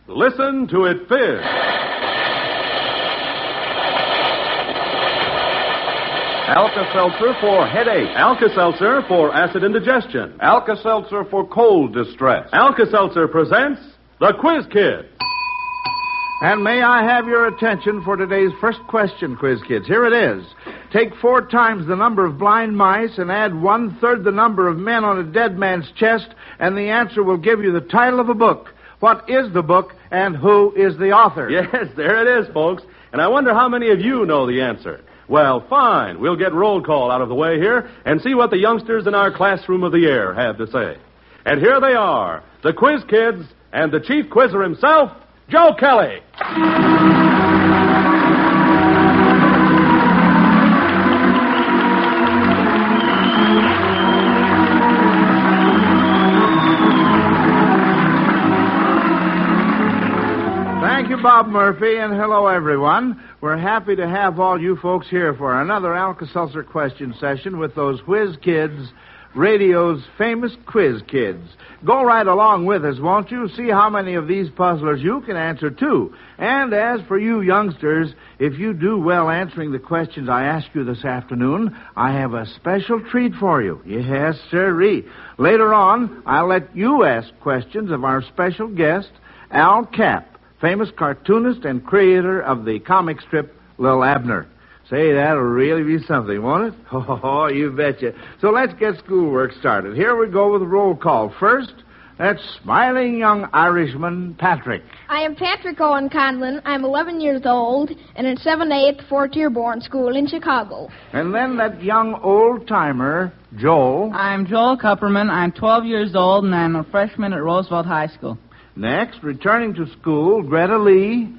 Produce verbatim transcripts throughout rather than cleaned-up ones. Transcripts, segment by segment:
Listen to it fizz. Alka-Seltzer for headache. Alka-Seltzer for acid indigestion. Alka-Seltzer for cold distress. Alka-Seltzer presents The Quiz Kids. And may I have your attention for today's first question, Quiz Kids? Here it is. Take four times the number of blind mice and add one-third the number of men on a dead man's chest, and the answer will give you the title of a book. What is the book, and who is the author? Yes, there it is, folks. And I wonder how many of you know the answer. Well, fine. We'll get roll call out of the way here and see what the youngsters in our classroom of the air have to say. And here they are, the Quiz Kids and the chief quizzer himself, Joe Kelly. Thank you, Bob Murphy, and hello, everyone. We're happy to have all you folks here for another Alka-Seltzer question session with those Whiz Kids, radio's famous Quiz Kids. Go right along with us, won't you? See how many of these puzzlers you can answer, too. And as for you youngsters, if you do well answering the questions I ask you this afternoon, I have a special treat for you. Yes, sirree. Later on, I'll let you ask questions of our special guest, Al Capp, famous cartoonist and creator of the comic strip Lil Abner. Say, that'll really be something, won't it? Oh, you betcha. So let's get schoolwork started. Here we go with roll call. First, that's smiling young Irishman Patrick. I am Patrick Owen Conlon. I'm eleven years old and in seventh A at the Fort Dearborn School in Chicago. And then that young old-timer, Joel. I'm Joel Kupperman. I'm twelve years old, and I'm a freshman at Roosevelt High School. Next, returning to school, Greta Lee.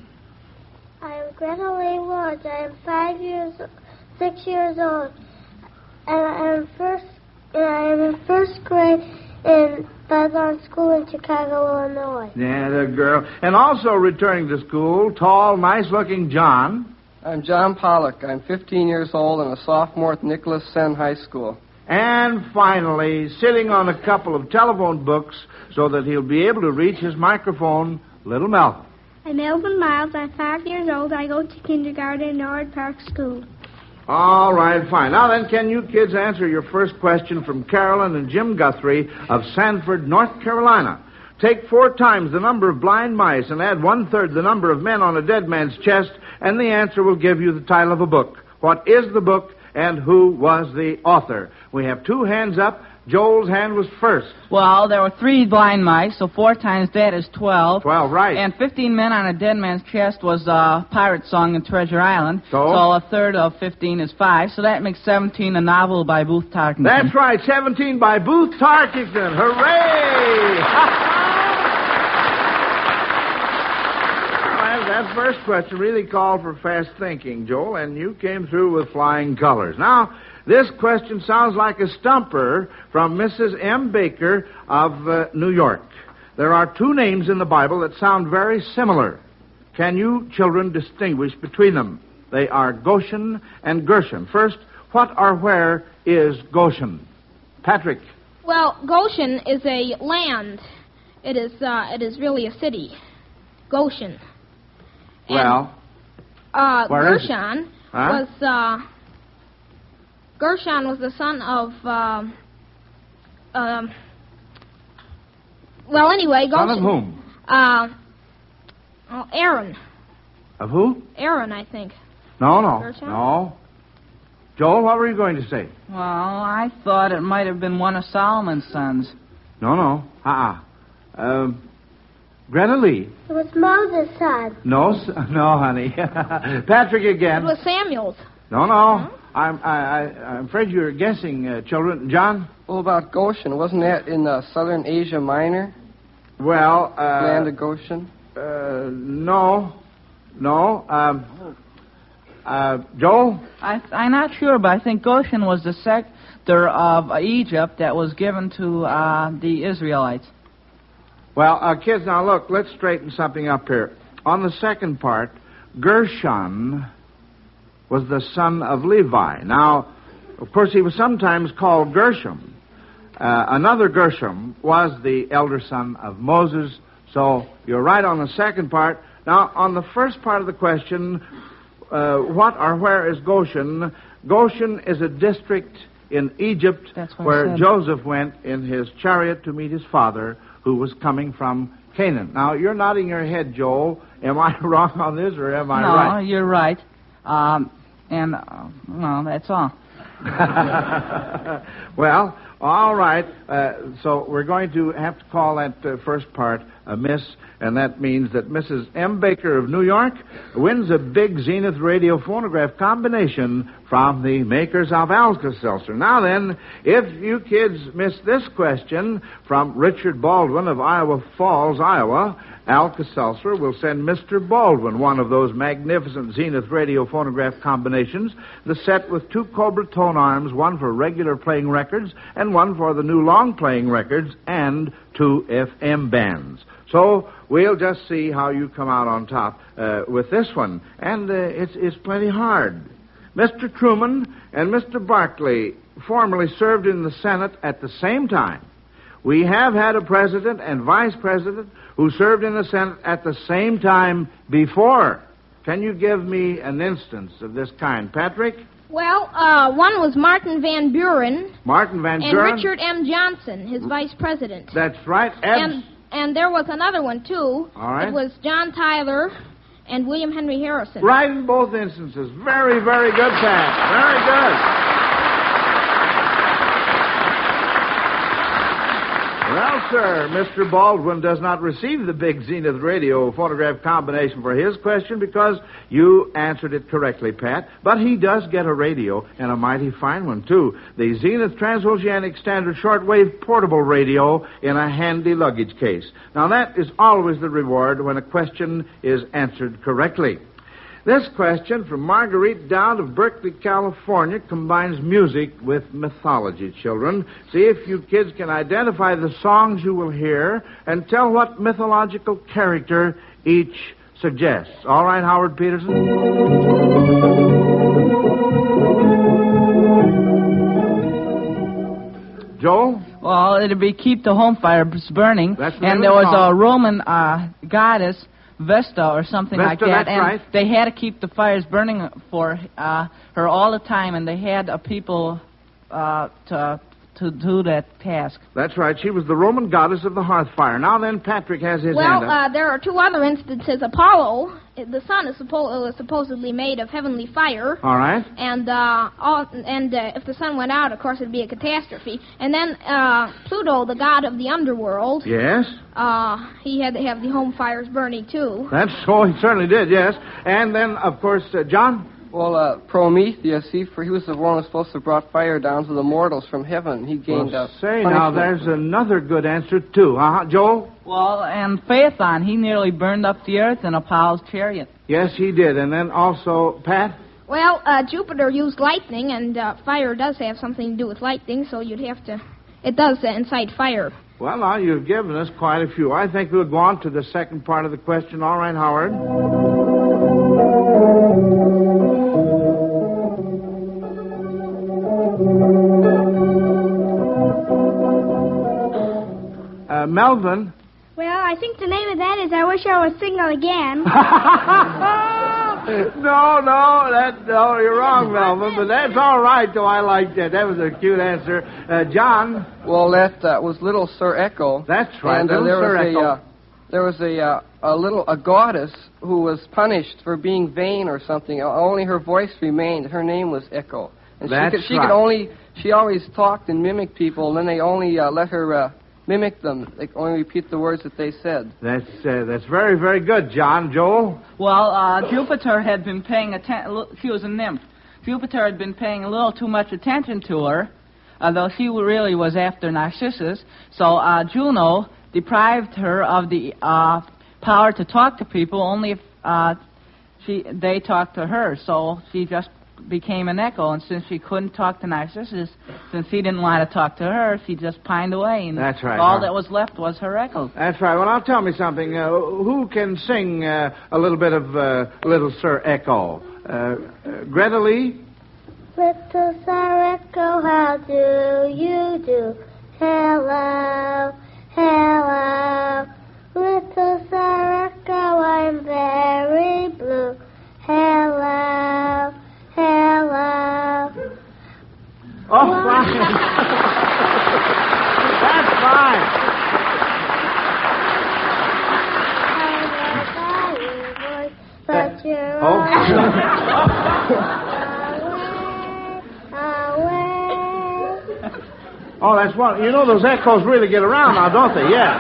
I'm Greta Lee Woods. I am five years, six years old, and I am first. And I am in first grade in Bethlehem School in Chicago, Illinois. Yeah, the girl. And also returning to school, tall, nice-looking John. I'm John Pollock. I'm fifteen years old and a sophomore at Nicholas Senn High School. And finally, sitting on a couple of telephone books so that he'll be able to reach his microphone, little Malcolm. I'm Elvin Miles. I'm five years old. I go to kindergarten in Norwood Park School. All right, fine. Now then, can you kids answer your first question from Carolyn and Jim Guthrie of Sanford, North Carolina? Take four times the number of blind mice and add one-third the number of men on a dead man's chest, and the answer will give you the title of a book. What is the book, and who was the author? We have two hands up. Joel's hand was first. Well, there were three blind mice, so four times that is twelve. Twelve, right. And fifteen men on a dead man's chest was a pirate song in Treasure Island. So? So a third of fifteen is five, so that makes seventeen, a novel by Booth Tarkington. That's right, seventeen by Booth Tarkington. Hooray! Well, that first question really called for fast thinking, Joel, and you came through with flying colors. Now, this question sounds like a stumper from Missus M. Baker of uh, New York. There are two names in the Bible that sound very similar. Can you children distinguish between them? They are Goshen and Gershon. First, what or where is Goshen? Patrick. Well, Goshen is a land. It is uh, it is really a city. Goshen. And, Well, uh, where is it? Gershon Huh? was uh, Gershon was the son of um, um. Well, anyway, Goshen. son of whom? Uh, oh, Aaron. Of who? Aaron, I think. No, no, Gershon? no. Joel, what were you going to say? Well, I thought it might have been one of Solomon's sons. No, no. Uh-uh. Um, Greta Lee. It was Moses' son. No, s- no, honey. Patrick It again. was Samuel's. No, no. I'm, I, I, I'm afraid you're guessing, uh, children. John? What about Goshen? Wasn't that in uh, southern Asia Minor? Well, uh... Land of Goshen? Uh, no. No. Um, uh, Joel? I, I'm not sure, but I think Goshen was the sector of uh, Egypt that was given to uh, the Israelites. Well, uh, kids, now look, let's straighten something up here. On the second part, Gershon was the son of Levi. Now, of course, he was sometimes called Gershom. Uh, another Gershom was the elder son of Moses, So you're right on the second part. Now, on the first part of the question, uh, what or where is Goshen? Goshen is a district in Egypt That's what I where said. Joseph went in his chariot to meet his father, who was coming from Canaan. Now, you're nodding your head, Joel. Am I wrong on this, or am I no, right? you're right. Um, and, uh, well, that's all. Well, all right. Uh, so we're going to have to call that uh, first part a miss, and that means that Missus M. Baker of New York wins a big Zenith radio phonograph combination from the makers of Alka-Seltzer. Now then, if you kids missed this question from Richard Baldwin of Iowa Falls, Iowa, Alka-Seltzer will send Mister Baldwin one of those magnificent Zenith radio phonograph combinations, the set with two Cobra tone arms, one for regular playing records and one for the new long-playing records, and two F M bands. So we'll just see how you come out on top uh, with this one. And uh, it's, it's plenty hard. Mister Truman and Mister Barclay formerly served in the Senate at the same time. We have had a president and vice president who served in the Senate at the same time before. Can you give me an instance of this kind, Patrick? Well, uh, one was Martin Van Buren Martin Van and Buren. Richard M. Johnson, his vice president. That's right. Abs- And and there was another one, too. All right. It was John Tyler and William Henry Harrison. Right in both instances. Very, very good, Pat. Very good. Well, sir, Mister Baldwin does not receive the big Zenith radio phonograph combination for his question because you answered it correctly, Pat. But he does get a radio, and a mighty fine one, too. The Zenith Transoceanic Standard Shortwave Portable Radio in a handy luggage case. Now, that is always the reward when a question is answered correctly. This question from Marguerite Dowd of Berkeley, California, combines music with mythology, children. See if you kids can identify the songs you will hear and tell what mythological character each suggests. All right, Howard Peterson? Joel? Well, it'd be keep the home fires burning. That's the name and of there the was song. a Roman uh, goddess, Vesta or something Vesta, like that, that's and right. they had to keep the fires burning for uh, her all the time, and they had uh, people uh, to to do that task. That's right. She was the Roman goddess of the hearth fire. Now then, Patrick has his Well, hand up. uh, there are two other instances. Apollo, the sun is suppo- uh, supposedly made of heavenly fire. All right. And uh, all, and uh, if the sun went out, of course, it'd be a catastrophe. And then uh, Pluto, the god of the underworld, Yes. uh, he had to have the home fires burning, too. That's so he certainly did, yes. And then, of course, uh, John? Well, uh, Prometheus, he, for, he was the one who was supposed to have brought fire down to the mortals from heaven. He gained Well, a say, now, punishment. there's another good answer, too. Uh-huh. Joel? Well, and Phaethon, he nearly burned up the earth in Apollo's chariot. Yes, he did. And then also, Pat? Well, uh, Jupiter used lightning, and uh, fire does have something to do with lightning, so you'd have to... It does uh, incite fire. Well, now, you've given us quite a few. I think we'll go on to the second part of the question. All right, Howard? Uh, Melvin? Well, I think the name of that is I Wish I Was Single Again. no, no, that, no, you're wrong, Melvin, but that's all right, though. I like that. That was a cute answer. Uh, John? Well, that uh, was Little Sir Echo. That's right, And uh, Little there Sir was Echo. a uh, there was a uh, a little a goddess who was punished for being vain or something. Only her voice remained. Her name was Echo. And That's she could, she right. could only she always talked and mimicked people, and then they only uh, let her uh, mimic them. They could only repeat the words that they said. That's uh, that's very, very good, John. Joel? Well, uh, Jupiter had been paying attention. She was a nymph. Jupiter had been paying a little too much attention to her, although she really was after Narcissus. So uh, Juno deprived her of the uh, power to talk to people only if uh, she they talked to her. So she just became an echo, and since she couldn't talk to Narcissus, since he didn't want to talk to her, she just pined away, and That's right, all huh? that was left was her echo. That's right. Well, now tell me something. Uh, who can sing uh, a little bit of uh, Little Sir Echo? Uh, uh, Greta Lee? Little Sir Echo, how do you do? Hello, hello. Little Oh, that's one. You know, those echoes really get around now, don't they? Yes.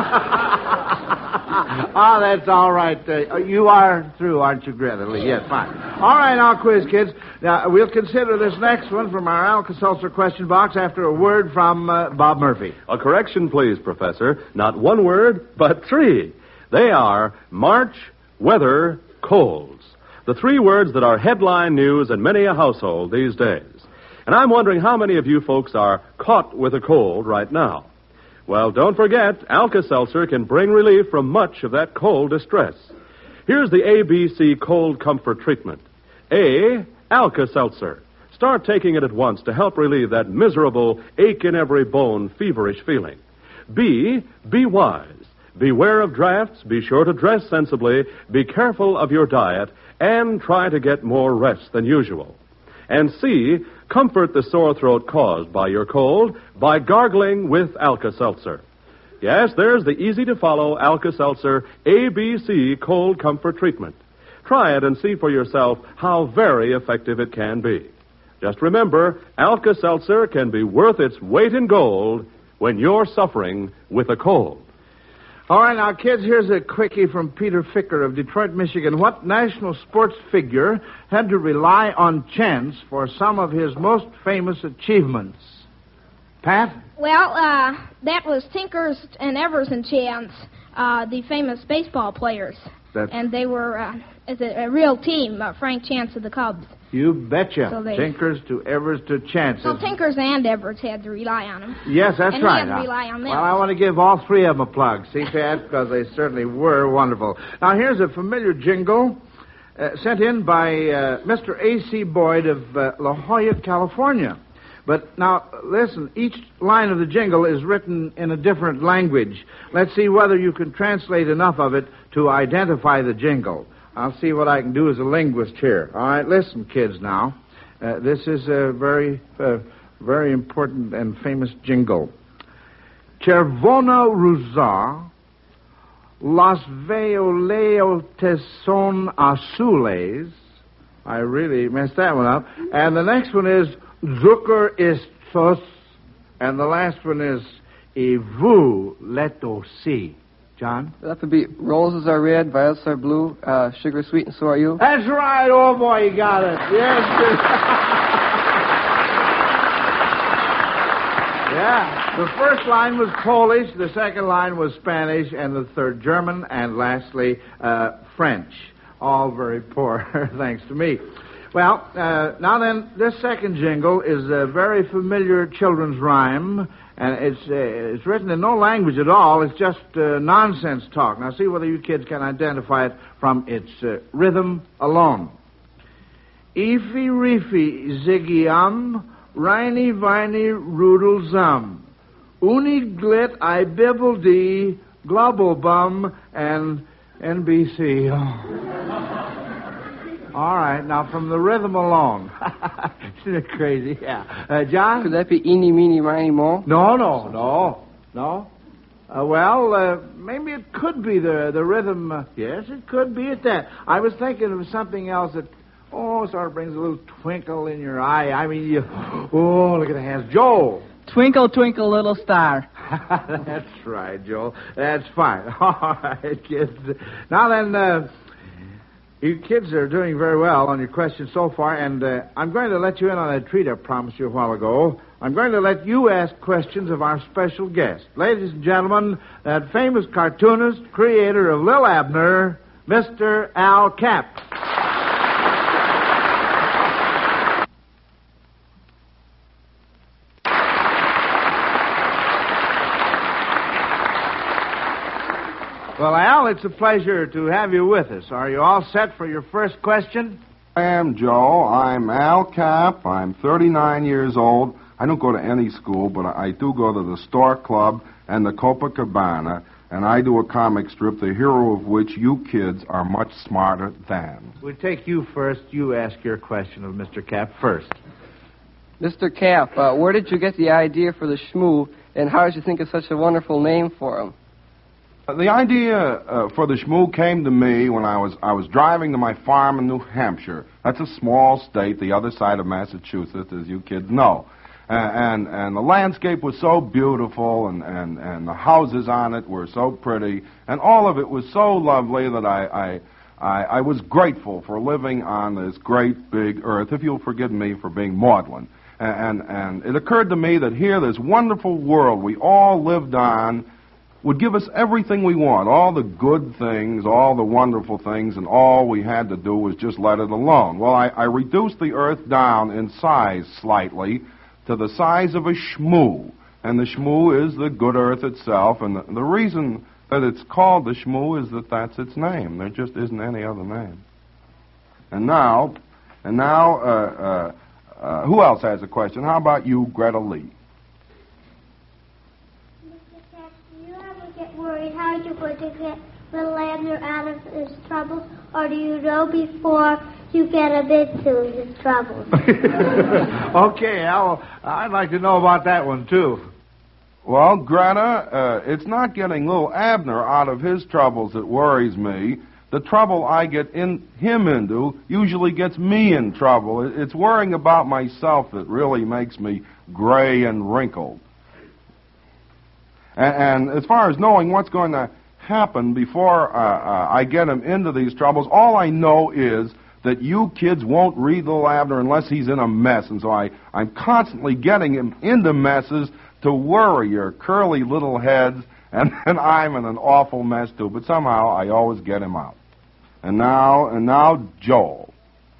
Uh-huh. Oh, that's all right. Uh, you are through, aren't you, Greta Lee? Yes, fine. All right, now, quiz kids. Now, we'll consider this next one from our Alka-Seltzer question box after a word from uh, Bob Murphy. A correction, please, Professor. Not one word, but three. They are March, weather, colds. The three words that are headline news in many a household these days. And I'm wondering how many of you folks are caught with a cold right now. Well, don't forget, Alka-Seltzer can bring relief from much of that cold distress. Here's the A B C cold comfort treatment. A, Alka-Seltzer. Start taking it at once to help relieve that miserable ache-in-every-bone feverish feeling. B, be wise. Beware of drafts, be sure to dress sensibly, be careful of your diet, and try to get more rest than usual. And C, comfort the sore throat caused by your cold by gargling with Alka-Seltzer. Yes, there's the easy-to-follow Alka-Seltzer A B C cold comfort treatment. Try it and see for yourself how very effective it can be. Just remember, Alka-Seltzer can be worth its weight in gold when you're suffering with a cold. All right, now, kids, here's a quickie from Peter Ficker of Detroit, Michigan. What national sports figure had to rely on chance for some of his most famous achievements? Pat? Well, uh, that was Tinkers and Evers and Chance, uh, the famous baseball players. That's... And they were uh, as a, a real team, uh, Frank Chance of the Cubs. You betcha. So they... Tinkers to Evers to Chance. Well, Tinkers and Evers had to rely on him. Yes, that's and right. And he had to rely on them. Well, I want to give all three of them a plug. See, Pat, because they certainly were wonderful. Now, here's a familiar jingle uh, sent in by uh, Mister A C Boyd of uh, La Jolla, California. But now, listen, each line of the jingle is written in a different language. Let's see whether you can translate enough of it to identify the jingle. I'll see what I can do as a linguist here. All right, listen, kids, now. Uh, this is a very, uh, very important and famous jingle. Cervona ruza, las violetas son azules. I really messed that one up. And the next one is Zucker estos. And the last one is E vous leto si. John? That would be roses are red, violets are blue, uh, sugar sweet, and so are you. That's right. Oh, boy, you got it. Yes. Yeah. The first line was Polish, the second line was Spanish, and the third German, and lastly, uh, French. All very poor, thanks to me. Well, uh, now then, this second jingle is a very familiar children's rhyme, and it's uh, it's written in no language at all. It's just uh, nonsense talk. Now, see whether you kids can identify it from its uh, rhythm alone. Eefy reefy ziggy-um, reiny viney roodle zum. Uni glit I bibble dee, global bum, and N B C. Oh. All right, now from the rhythm alone. Isn't it crazy? Yeah. Uh, John? Could that be eeny, meeny, miny, mo? No, no, no, no. Uh, well, uh, maybe it could be the the rhythm. Uh, yes, it could be at that. I was thinking of something else that, oh, sort of brings a little twinkle in your eye. I mean, you, oh, look at the hands. Joel. Twinkle, twinkle, little star. That's right, Joel. That's fine. All right, kids. Now then, uh, you kids are doing very well on your questions so far, and uh, I'm going to let you in on a treat I promised you a while ago. I'm going to let you ask questions of our special guest. Ladies and gentlemen, that famous cartoonist, creator of Lil Abner, Mister Al Capp. Well, Al, it's a pleasure to have you with us. Are you all set for your first question? I am, Joe. I'm Al Capp. I'm thirty-nine years old. I don't go to any school, but I do go to the Stork Club and the Copacabana, and I do a comic strip, the hero of which you kids are much smarter than. We'll take you first. You ask your question of Mister Capp first. Mister Capp, uh, where did you get the idea for the Shmoo, and how did you think of such a wonderful name for him? The idea uh, for the Shmoo came to me when I was I was driving to my farm in New Hampshire. That's a small state, the other side of Massachusetts, as you kids know. Uh, and and the landscape was so beautiful, and, and, and the houses on it were so pretty, and all of it was so lovely that I, I I I was grateful for living on this great big earth, if you'll forgive me for being maudlin. And, and, and it occurred to me that here, this wonderful world we all lived on would give us everything we want, all the good things, all the wonderful things, and all we had to do was just let it alone. Well, I, I reduced the Earth down in size slightly to the size of a Shmoo, and the Shmoo is the good Earth itself, and the, the reason that it's called the Shmoo is that that's its name. There just isn't any other name. And now, and now, uh, uh, uh, who else has a question? How about you, Greta Lee? Worried how you're going to get little Abner out of his troubles, or do you know before you get him into his troubles? Okay, Al, I'd like to know about that one, too. Well, Greta, uh, it's not getting little Abner out of his troubles that worries me. The trouble I get in him into usually gets me in trouble. It's worrying about myself that really makes me gray and wrinkled. And, and as far as knowing what's going to happen before uh, uh, I get him into these troubles, all I know is that you kids won't read little Abner unless he's in a mess. And so I, I'm constantly getting him into messes to worry your curly little heads, and then I'm in an awful mess too. But somehow I always get him out. And now, and now, Joel.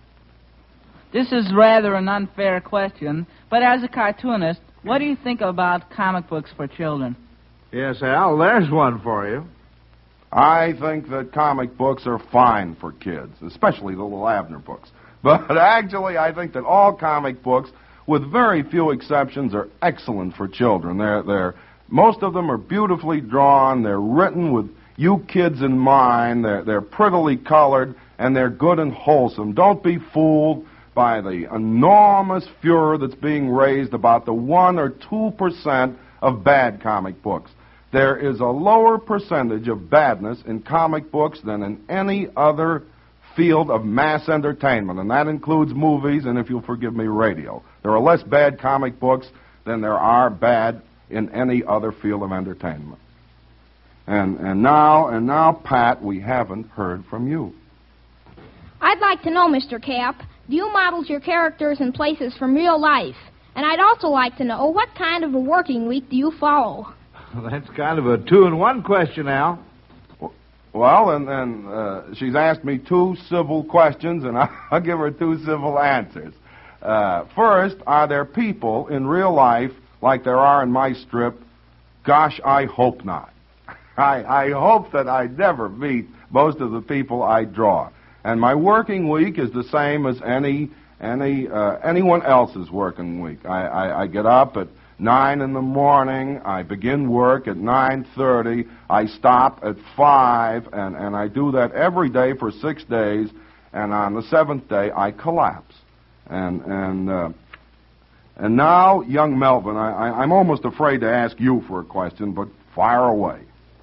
This is rather an unfair question, but as a cartoonist, what do you think about comic books for children? Yes, Al, there's one for you. I think that comic books are fine for kids, especially the little Abner books. But actually, I think that all comic books, with very few exceptions, are excellent for children. They're, they're, most of them are beautifully drawn. They're written with you kids in mind. They're, they're prettily colored, and they're good and wholesome. Don't be fooled by the enormous furor that's being raised about the one or two percent of bad comic books. There is a lower percentage of badness in comic books than in any other field of mass entertainment, and that includes movies and, if you'll forgive me, radio. There are less bad comic books than there are bad in any other field of entertainment. And and now, and now, Pat, we haven't heard from you. I'd like to know, Mister Cap, do you model your characters and places from real life? And I'd also like to know, what kind of a working week do you follow? That's kind of a two-in-one question, Al. Well, and then uh, she's asked me two civil questions, and I'll give her two civil answers. Uh, first, are there people in real life like there are in my strip? Gosh, I hope not. I, I hope that I never meet most of the people I draw. And my working week is the same as any any uh, anyone else's working week. I, I, I get up at nine in the morning. I begin work at nine thirty. I stop at five, and, and I do that every day for six days. And on the seventh day, I collapse. And and uh, and now, young Melvin, I, I, I'm almost afraid to ask you for a question, but fire away.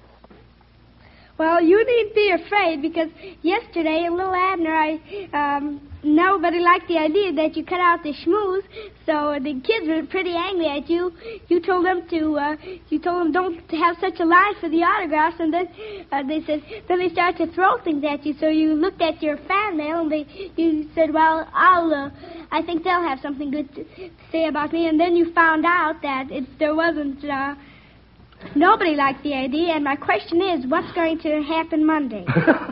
Well, you needn't be afraid, because yesterday in Little Abner, I um, nobody liked the idea that you cut out the schmooze, so the kids were pretty angry at you. You told them to, uh, you told them don't have such a line for the autographs, and then uh, they said, then they started to throw things at you. So you looked at your fan mail, and they, you said, well, I'll, uh, I think they'll have something good to say about me, and then you found out that it, there wasn't. Uh, Nobody liked the idea, and my question is, what's going to happen Monday?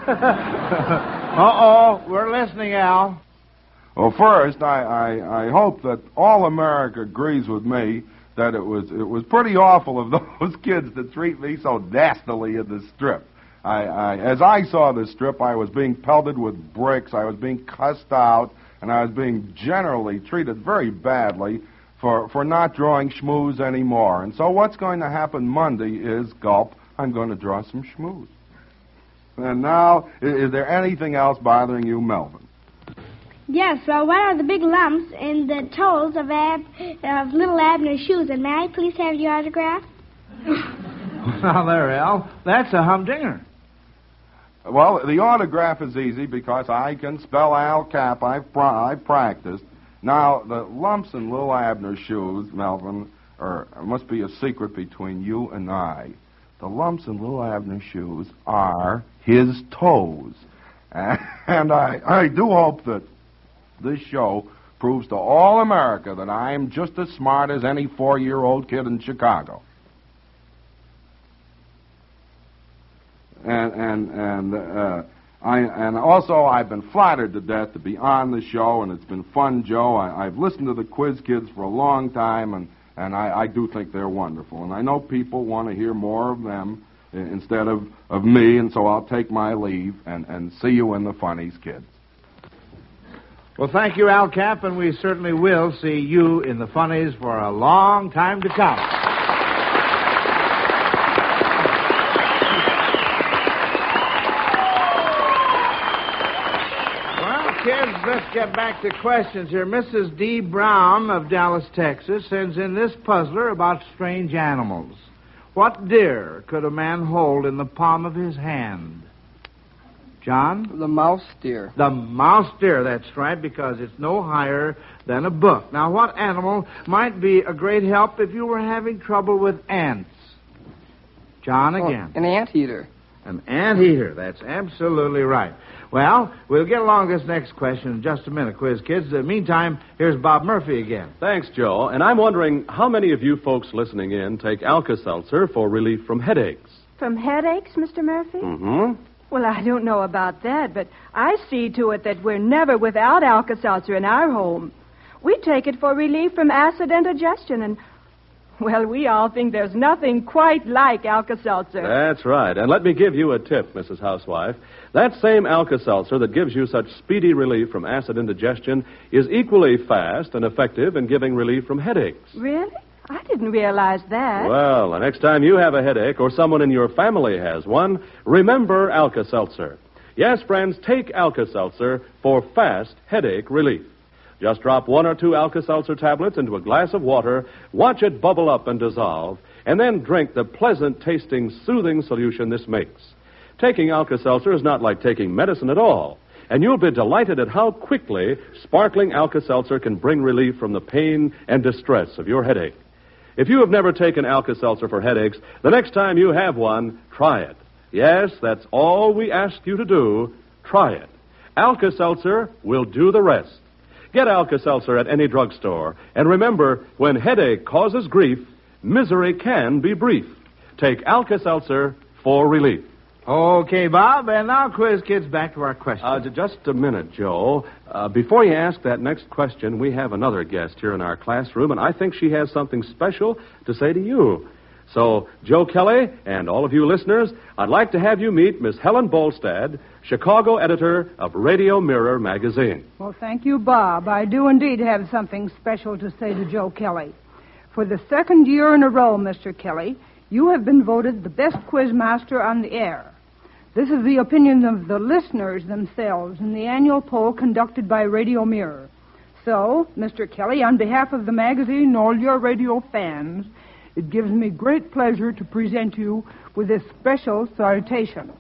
Uh-oh, we're listening, Al. Well, first, I, I, I hope that all America agrees with me that it was it was pretty awful of those kids to treat me so nastily in the strip. I, I, as I saw the strip, I was being pelted with bricks, I was being cussed out, and I was being generally treated very badly for, for not drawing schmooze anymore. And so what's going to happen Monday is, gulp, I'm going to draw some schmooze. And now, is, is there anything else bothering you, Melvin? Yes, well, what are the big lumps in the toes of, Ab, of little Abner's shoes? And may I please have your autograph? Now there, Al. That's a humdinger. Well, the autograph is easy because I can spell Al Cap. I've, pra- I've practiced. Now, the lumps in Lil Abner's shoes, Melvin, are, must be a secret between you and I. The lumps in Lil Abner's shoes are his toes. And I, I do hope that this show proves to all America that I'm just as smart as any four-year-old kid in Chicago. And and and uh, I and also I've been flattered to death to be on the show, and it's been fun, Joe. I, I've listened to the Quiz Kids for a long time, and and I, I do think they're wonderful. And I know people want to hear more of them instead of, of me, and so I'll take my leave and, and see you in the funnies, kids. Well, thank you, Al Cap, and we certainly will see you in the funnies for a long time to come. Well, kids, let's get back to questions here. Missus D. Brown of Dallas, Texas, sends in this puzzler about strange animals. What deer could a man hold in the palm of his hand? John? The mouse deer. The mouse deer, that's right, because it's no higher than a book. Now, what animal might be a great help if you were having trouble with ants? John again. Oh, an anteater. An anteater, that's absolutely right. Well, we'll get along this next question in just a minute, Quiz Kids. In the meantime, here's Bob Murphy again. Thanks, Joe. And I'm wondering how many of you folks listening in take Alka-Seltzer for relief from headaches? From headaches, Mister Murphy? Mm-hmm. Well, I don't know about that, but I see to it that we're never without Alka-Seltzer in our home. We take it for relief from acid indigestion, and, well, we all think there's nothing quite like Alka-Seltzer. That's right. And let me give you a tip, Missus Housewife. That same Alka-Seltzer that gives you such speedy relief from acid indigestion is equally fast and effective in giving relief from headaches. Really? I didn't realize that. Well, the next time you have a headache or someone in your family has one, remember Alka-Seltzer. Yes, friends, take Alka-Seltzer for fast headache relief. Just drop one or two Alka-Seltzer tablets into a glass of water, watch it bubble up and dissolve, and then drink the pleasant-tasting, soothing solution this makes. Taking Alka-Seltzer is not like taking medicine at all, and you'll be delighted at how quickly sparkling Alka-Seltzer can bring relief from the pain and distress of your headache. If you have never taken Alka-Seltzer for headaches, the next time you have one, try it. Yes, that's all we ask you to do. Try it. Alka-Seltzer will do the rest. Get Alka-Seltzer at any drugstore. And remember, when headache causes grief, misery can be brief. Take Alka-Seltzer for relief. Okay, Bob, and now, Quiz Kids, back to our question. Uh, just a minute, Joe. Uh, before you ask that next question, we have another guest here in our classroom, and I think she has something special to say to you. So, Joe Kelly and all of you listeners, I'd like to have you meet Miss Helen Bolstad, Chicago editor of Radio Mirror magazine. Well, thank you, Bob. I do indeed have something special to say to Joe Kelly. For the second year in a row, Mister Kelly, you have been voted the best quiz master on the air. This is the opinion of the listeners themselves in the annual poll conducted by Radio Mirror. So, Mister Kelly, on behalf of the magazine and all your radio fans, it gives me great pleasure to present you with this special salutation.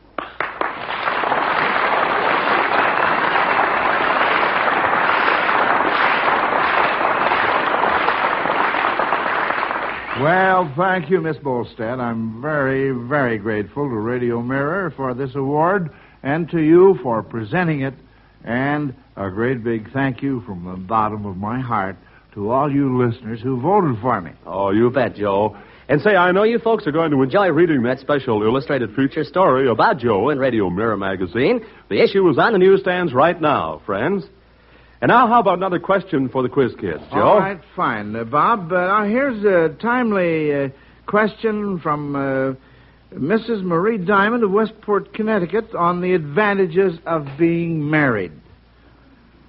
Well, thank you, Miss Bolstad. I'm very, very grateful to Radio Mirror for this award and to you for presenting it. And a great big thank you from the bottom of my heart to all you listeners who voted for me. Oh, you bet, Joe. And say, I know you folks are going to enjoy reading that special illustrated feature story about Joe in Radio Mirror magazine. The issue is on the newsstands right now, friends. And now, how about another question for the Quiz Kids, Joe? All right, fine. Uh, Bob, uh, now here's a timely uh, question from uh, Missus Marie Diamond of Westport, Connecticut, on the advantages of being married.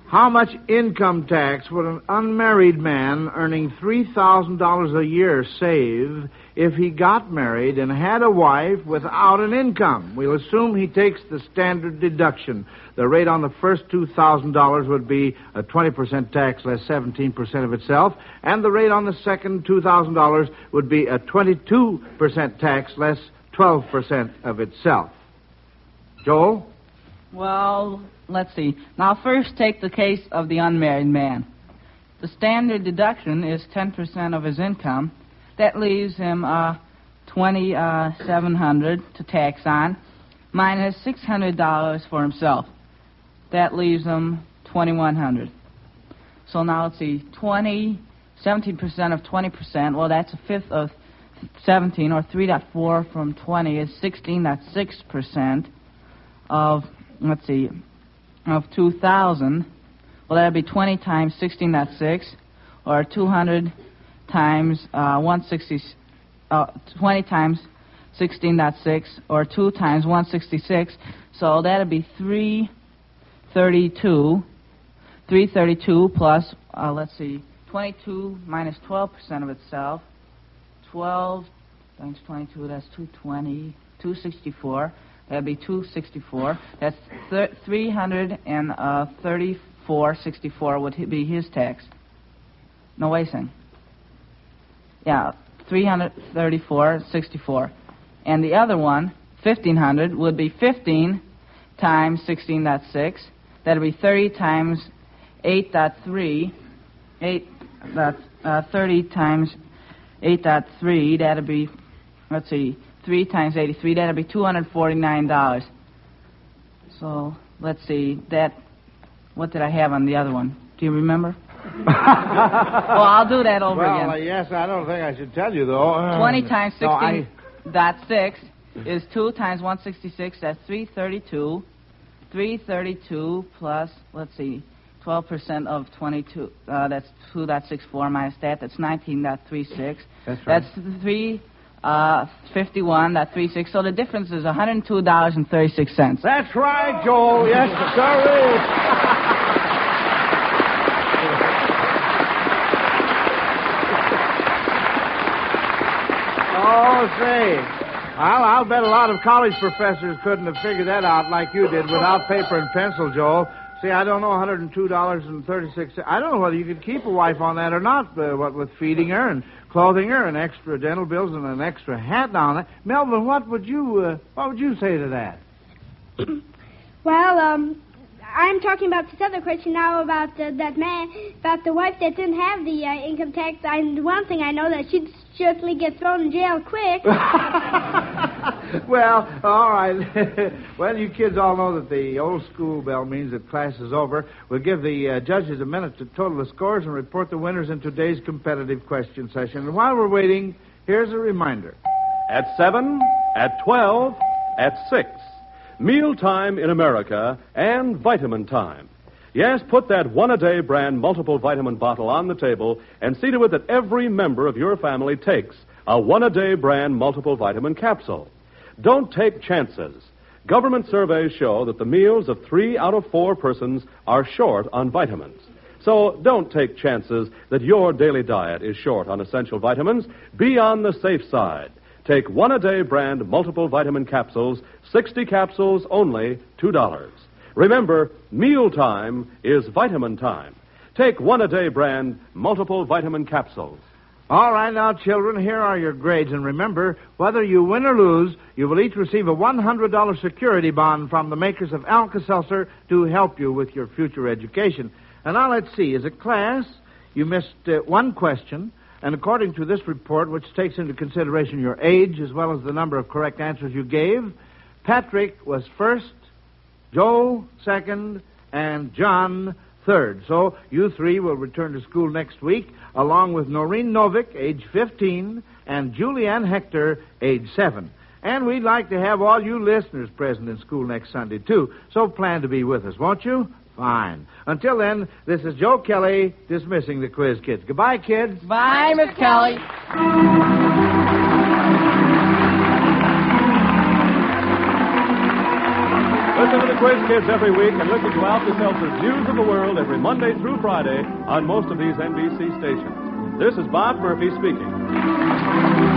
How much income tax would an unmarried man earning three thousand dollars a year save if he got married and had a wife without an income? We'll assume he takes the standard deduction. The rate on the first two thousand dollars would be a twenty percent tax less seventeen percent of itself, and the rate on the second two thousand dollars would be a twenty-two percent tax less twelve percent of itself. Joel? Well, let's see. Now, first take the case of the unmarried man. The standard deduction is ten percent of his income. That leaves him uh, twenty-seven hundred dollars to tax on, minus six hundred dollars for himself. That leaves him twenty-one hundred dollars. So now let's see, twenty, seventeen percent of twenty percent, well, that's a fifth of seventeen, or three point four from twenty is sixteen point six percent of, let's see, of two thousand. Well, that would be twenty times sixteen point six, or two hundred times uh, one hundred sixty, uh, twenty times sixteen point six, or two times one hundred sixty-six. So that would be three thirty-two. three thirty-two plus, uh, let's see, twenty-two minus twelve percent of itself. twelve times twenty-two, that's two hundred twenty, two hundred sixty-four. That'd be two hundred sixty-four. That's th- three hundred thirty-four sixty-four would be his tax. No, wait a second. Yeah, three hundred thirty-four sixty-four. And the other one, fifteen hundred, would be fifteen times sixteen point six. That'd be thirty times eight point three. eight, that's uh, thirty times eight point three. That'd be, let's see, three times eighty-three, that'd be two hundred forty-nine dollars. So, let's see, that, what did I have on the other one? Do you remember? Well, I'll do that over well, again. Well, uh, yes, I don't think I should tell you, though. Uh, twenty times no, sixteen I... dot six is two times one hundred sixty-six, that's three thirty-two. three thirty-two plus, let's see, twelve percent of twenty-two, uh, that's two point six four minus that, that's nineteen point three six. That's right. That's three... Uh, fifty-one point three six. So the difference is one hundred two dollars and thirty-six cents. That's right, Joel. Yes, sir. Oh, say. I'll, I'll bet a lot of college professors couldn't have figured that out like you did without paper and pencil, Joel. See, I don't know one hundred two dollars and thirty-six cents. I don't know whether you could keep a wife on that or not, uh, what with feeding her and clothing her and extra dental bills and an extra hat on it. Melvin, what would you uh, what would you say to that? Well, um, I'm talking about this other question now about uh, that man, about the wife that didn't have the uh, income tax. And one thing I know that she'd certainly get thrown in jail quick. Well, all right. Well, you kids all know that the old school bell means that class is over. We'll give the uh, judges a minute to total the scores and report the winners in today's competitive question session. And while we're waiting, here's a reminder. At seven, at twelve, at six. Mealtime in America and vitamin time. Yes, put that one-a-day brand multiple vitamin bottle on the table and see to it that every member of your family takes a one-a-day brand multiple vitamin capsule. Don't take chances. Government surveys show that the meals of three out of four persons are short on vitamins. So don't take chances that your daily diet is short on essential vitamins. Be on the safe side. Take one-a-day brand multiple vitamin capsules, sixty capsules, only two dollars. Remember, mealtime is vitamin time. Take one-a-day brand multiple vitamin capsules. All right, now, children, here are your grades. And remember, whether you win or lose, you will each receive a one hundred dollars security bond from the makers of Alka-Seltzer to help you with your future education. And now let's see. As a class, you missed uh, one question. And according to this report, which takes into consideration your age as well as the number of correct answers you gave, Patrick was first, Joe second, and John third. So you three will return to school next week, along with Noreen Novick, age fifteen, and Julianne Hector, age seven. And we'd like to have all you listeners present in school next Sunday, too. So plan to be with us, won't you? Fine. Until then, this is Joe Kelly dismissing the quiz kids. Goodbye, kids. Bye, Miss Kelly. Listen to the the Quiz Kids every week and listen to Alka-Seltzer's News of the World every Monday through Friday on most of these N B C stations. This is Bob Murphy speaking.